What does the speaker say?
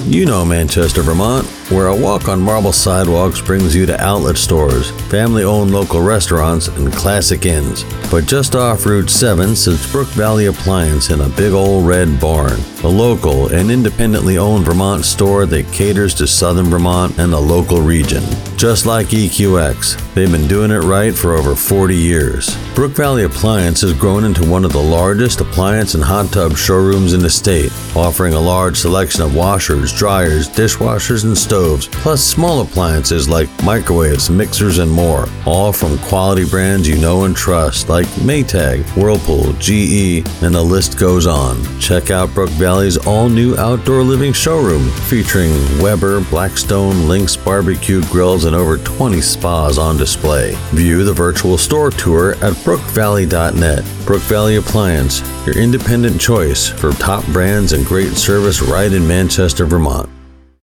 You know Manchester, Vermont, where a walk on marble sidewalks brings you to outlet stores, family-owned local restaurants, and classic inns. But just off Route 7 sits Brook Valley Appliance in a big old red barn, a local and independently owned Vermont store that caters to southern Vermont and the local region. Just like EQX, they've been doing it right for over 40 years. Brook Valley Appliance has grown into one of the largest appliance and hot tub showrooms in the state, offering a large selection of washers, dryers, dishwashers, and stoves, plus small appliances like microwaves, mixers, and more, all from quality brands you know and trust like Maytag, Whirlpool, GE, and the list goes on. Check out Brook Valley's all-new outdoor living showroom featuring Weber, Blackstone, Lynx barbecue grills, and over 20 spas on display. View the virtual store tour at brookvalley.net. Brook Valley Appliance, your independent choice for top brands and great service right in Manchester, Vermont.